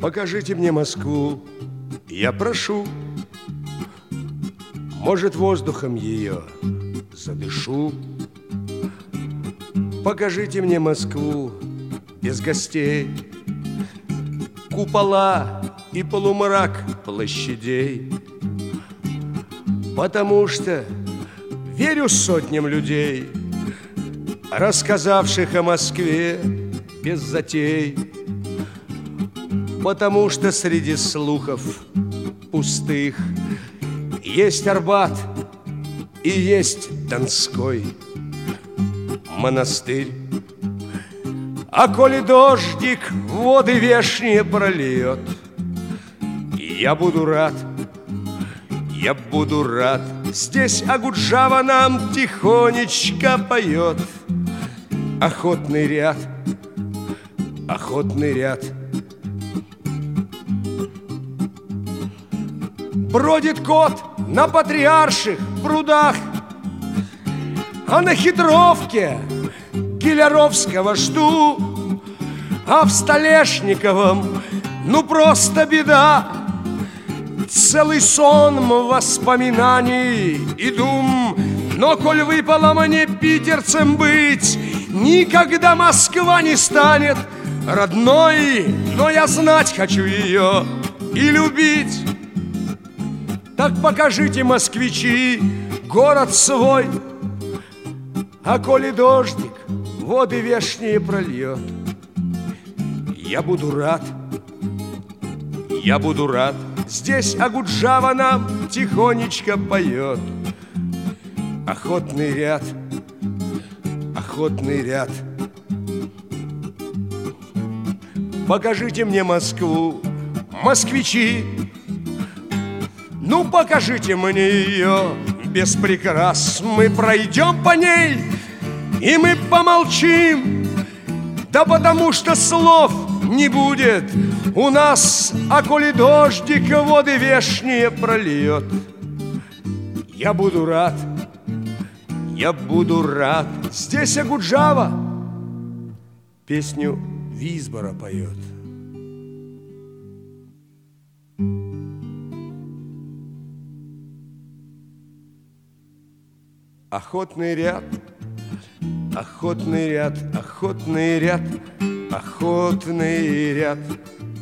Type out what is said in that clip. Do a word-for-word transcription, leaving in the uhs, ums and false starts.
Покажите мне Москву, я прошу. Может, воздухом ее задышу. Покажите мне Москву без гостей, купола и полумрак площадей. Потому что верю сотням людей, рассказавших о Москве без затей. Потому что среди слухов пустых есть Арбат и есть Донской монастырь. А коли дождик воды вешние прольет, я буду рад, я буду рад. Здесь Акуджава нам тихонечко поет. Охотный ряд, охотный ряд. Бродит кот на Патриарших прудах, а на Хитровке Гиляровского жду, а в Столешниковом ну просто беда. Целый сон воспоминаний и дум. Но коль выпало мне питерцем быть, никогда Москва не станет родной. Но я знать хочу ее и любить. Так покажите, москвичи, город свой. А коли дождик воды вешние прольет, я буду рад, я буду рад. Здесь Акуджава нам тихонечко поет. Охотный ряд, охотный ряд. Покажите мне Москву, москвичи. Ну, покажите мне ее без прикрас. Мы пройдем по ней, и мы помолчим. Да потому что слов не будет у нас. А коли дождик воды вешние прольет, я буду рад, я буду рад. Здесь Акуджава песню Визбора поет. Охотный ряд, охотный ряд, охотный ряд, охотный ряд.